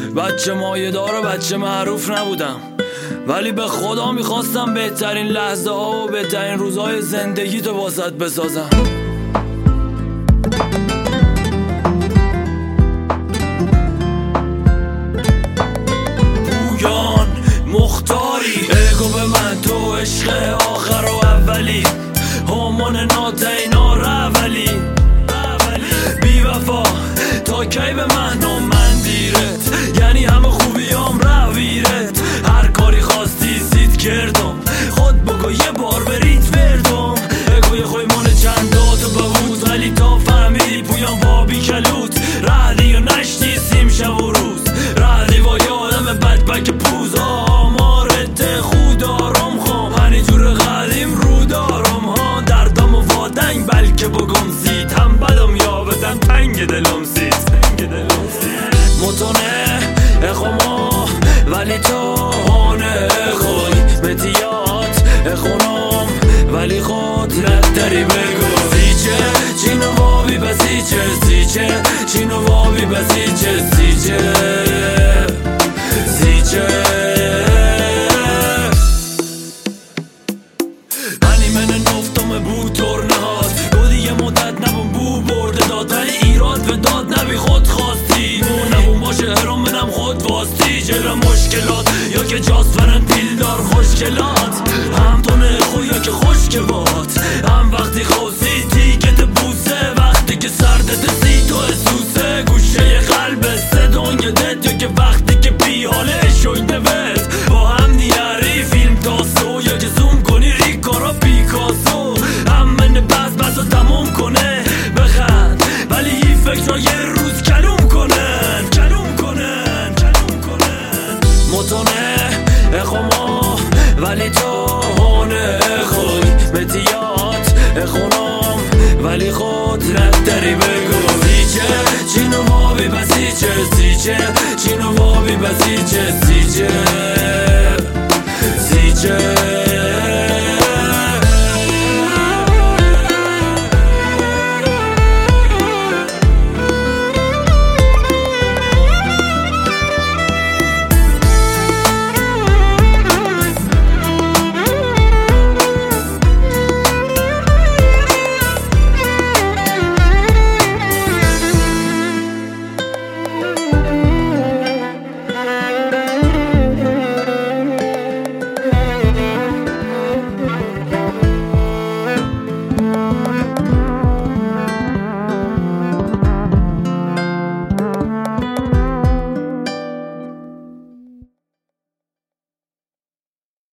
بچه مایه دار و بچه معروف نبودم، ولی به خدا میخواستم بهترین لحظه ها و بهترین روزهای زندگی تو واسط بسازم. پویان مختاری اگو به من تو عشق آخر و اولی، همان ناتینا رولی بی وفا تا کی به من و من دیرت، یعنی همه خوبیام رویرت. هر کاری خواستی سید کردم، خود بگو یه بار برید وردم. اگوی خوی مونه چند داتو ببود، ولی تا فهمیدی پویان بابی کلوت. رهدی و نشتی سیم شب و روز، رهدی با یادم بدبک پوز. آمارت خودارم خوام هنی جور قدیم رو دارم ها. دردم و وادنگ بلکه بگم زید، هم بدم یا بدم تنگ دلم زید. متونه اخوما ولی تو هانه خوی متیات اخونم، ولی خود نداری بگو سیچه چینو وابی بسیچه سیچه چینو وابی بسیچه سیچه سیچه. منی من نفتم بود ترنه هاست، دو دیگه مدت نبون بو برده داد، ولی ایراد و داد نبی خود خواستی. نبون باشه هرم منم خود واستی. جلو مشکلات یا که جاسفرن پیلدار خوشگلات، هم تونه خوی یا که خوشگه باد. هم وقتی خوزی تیکت بوسه، وقتی که سردت سی تو اسوسه. گوشه قلب صدانگ دت یا که وقتی که بی حاله شویده بت. با هم نیاری فیلم تاسو یا که زوم کنی ریکارا پیکاسو. هم من بس و تموم کنه بخند، ولی این فکر یه روز کلوم کنن کلوم کنن کلوم کنن. متونه اخوما ولی تو هونه خوی متیات اخونم، ولی خود نداری بگو سیچه چینو وابی بسیچه سیچه چینو وابی بسیچه